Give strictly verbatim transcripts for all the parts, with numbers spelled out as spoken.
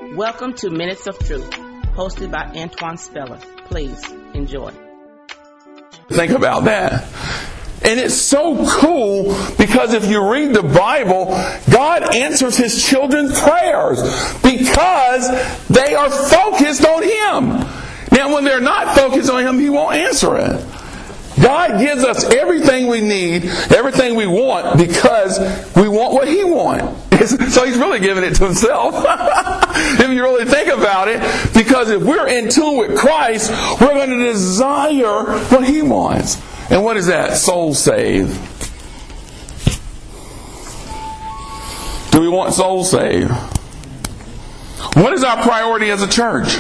Welcome to Minutes of Truth, hosted by Antoine Speller. Please enjoy. Think about that. And it's so cool because if you read the Bible, God answers His children's prayers because they are focused on Him. Now, when they're not focused on Him, He won't answer it. God gives us everything we need, everything we want, because we want what He wants. So He's really giving it to Himself. If you really think about it, because if we're in tune with Christ, we're going to desire what He wants. And what is that? Soul saved. Do we want soul saved? What is our priority as a church?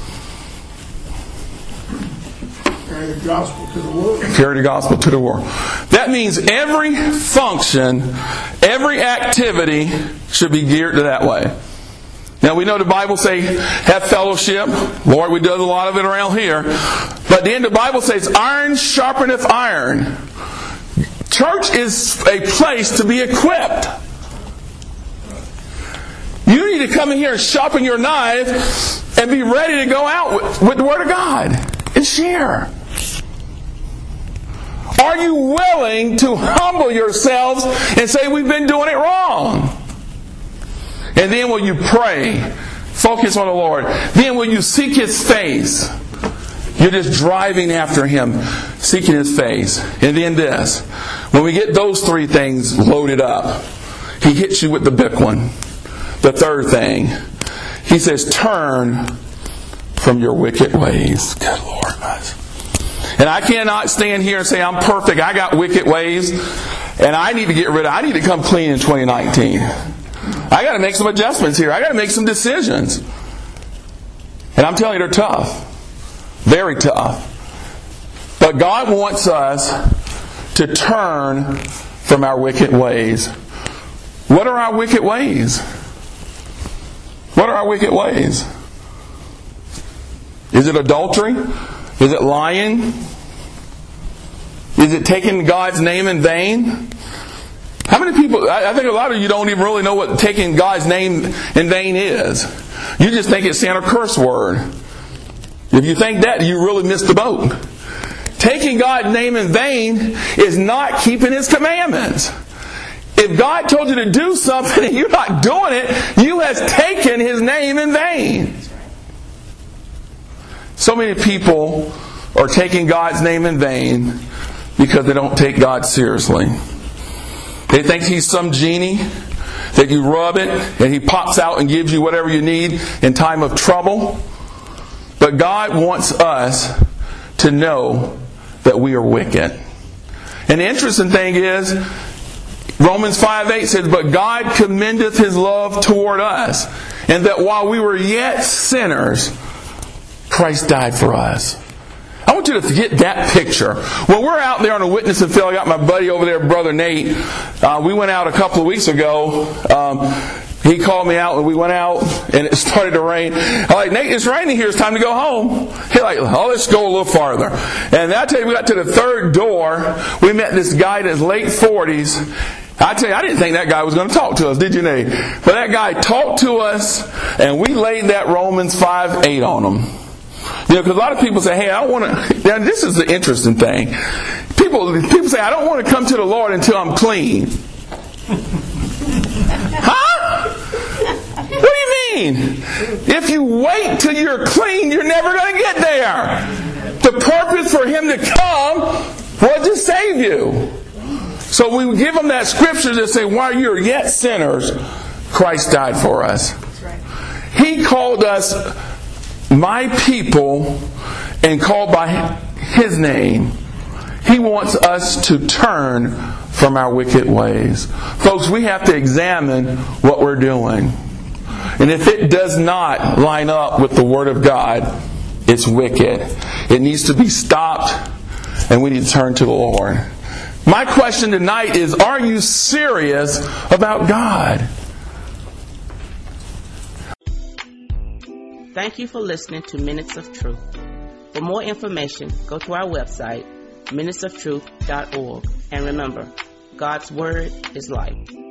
Carry the gospel to the world. Carry the gospel to the world. That means every function, every activity should be geared to that way. Now we know the Bible say have fellowship. Lord, we do a lot of it around here. But the end of the Bible says iron sharpeneth iron. Church is a place to be equipped. You need to come in here and sharpen your knife and be ready to go out with, with the Word of God and share. Are you willing to humble yourselves and say we've been doing it wrong? And then will you pray, focus on the Lord? Then will you seek His face? You're just driving after Him, seeking His face. And then this, when we get those three things loaded up, He hits you with the big one. The third thing, He says, turn from your wicked ways. Good Lord. And I cannot stand here and say I'm perfect. I got wicked ways, and I need to get rid of. I need to come clean in twenty nineteen. I got to make some adjustments here. I got to make some decisions. And I'm telling you, they're tough, very tough. But God wants us to turn from our wicked ways. What are our wicked ways? What are our wicked ways? Is it adultery? Is it lying? Is it taking God's name in vain? How many people, I think a lot of you don't even really know what taking God's name in vain is. You just think it's saying a curse word. If you think that, you really missed the boat. Taking God's name in vain is not keeping His commandments. If God told you to do something and you're not doing it, you have taken His name in vain. So many people are taking God's name in vain because they don't take God seriously. They think He's some genie that you rub it and He pops out and gives you whatever you need in time of trouble. But God wants us to know that we are wicked. And the interesting thing is, Romans five eight says, but God commendeth His love toward us, and that while we were yet sinners, Christ died for us. I want you to get that picture. When we're out there on a witnessing field, I got my buddy over there, Brother Nate. Uh, we went out a couple of weeks ago. Um, he called me out and we went out and it started to rain. I'm like, Nate, it's raining here. It's time to go home. He's like, oh, let's go a little farther. And I tell you, we got to the third door. We met this guy in his late forties. I tell you, I didn't think that guy was going to talk to us, did you, Nate? But that guy talked to us and we laid that Romans five eight on him. You know, because a lot of people say, hey, I don't want to... Now, this is the interesting thing. People people say, I don't want to come to the Lord until I'm clean. Huh? What do you mean? If you wait till you're clean, you're never going to get there. The purpose for Him to come was to save you. So we give Him that scripture that say, while you're yet sinners, Christ died for us. He called us my people and called by His name. He wants us to turn from our wicked ways. Folks, we have to examine what we're doing. And if it does not line up with the Word of God, it's wicked. It needs to be stopped and we need to turn to the Lord. My question tonight is, are you serious about God? Thank you for listening to Minutes of Truth. For more information, go to our website, minutes of truth dot org. And remember, God's Word is life.